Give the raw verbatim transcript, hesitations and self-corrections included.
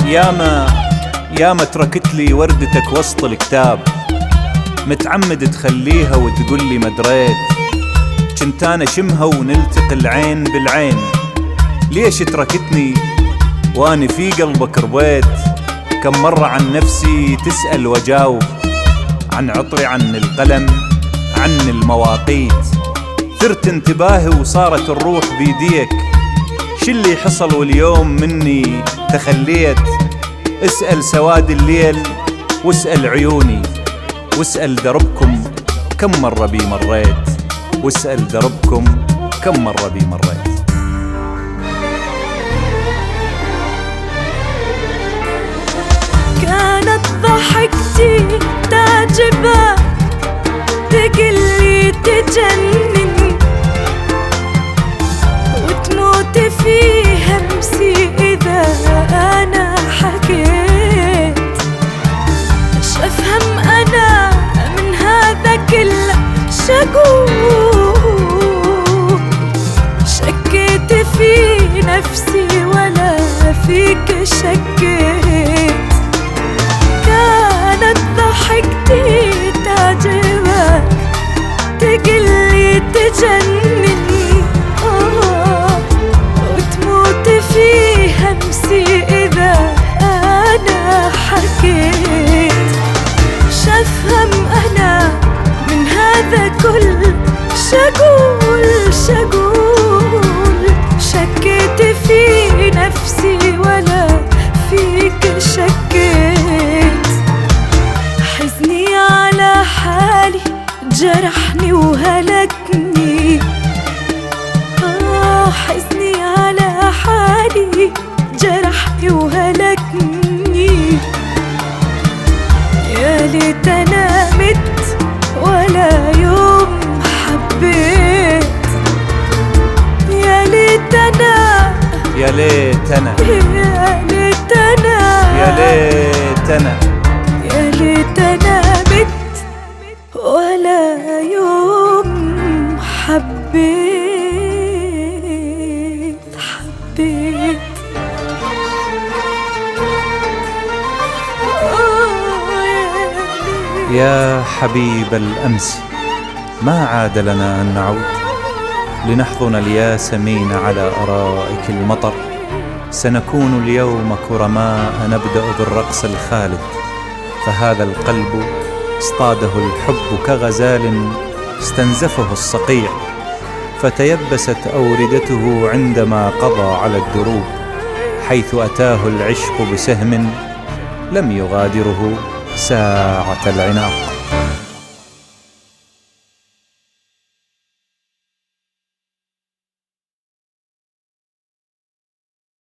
ياما ياما تركت لي وردتك وسط الكتاب، متعمد تخليها وتقول لي مدريت، كنت انا شمها ونلتقي العين بالعين. ليش تركتني واني في قلبك ربيت؟ كم مرة عن نفسي تسأل وجاوب، عن عطري، عن القلم، عن المواقيت. ثرت انتباهي وصارت الروح بيديك، شو اللي حصل واليوم مني تخليت؟ اسأل سواد الليل واسأل عيوني، واسأل دربكم كم مرة بي مريت، واسأل دربكم كم مرة بي مريت. كانت ضحكتي تعجبك، تقلي تجنن، وتموت في همسي إذا أنا حكيت. اش أفهم أنا من هذا كله؟ شقول شكيت في نفسي ولا فيك شكيت. كانت ضحكتي تعجبك، تقلي تجنني، آه وتموت في همسي إذا أنا حكيت. شفهم أنا من هذا كل؟ شقول شقول شكيت في نفسي ولا فيك شكيت. حزني على حالي جرحني وهلكني، آه حزني على حالي جرحني وهلكني. يا ليت أنا مت ولا يوم حبيت، يا ليت أنا يا ليت أنا يا ليت أنا يا ليت أنا يا ليت أنا مت ولا يوم حبيت حبيت. يا حبيب الأمس، ما عاد لنا أن نعود لنحضن الياسمين على أرائك المطر. سنكون اليوم كرماء نبدأ بالرقص الخالد، فهذا القلب اصطاده الحب كغزال استنزفه الصقيع، فتيبست أوردته عندما قضى على الدروب، حيث أتاه العشق بسهم لم يغادره ساعة العناق.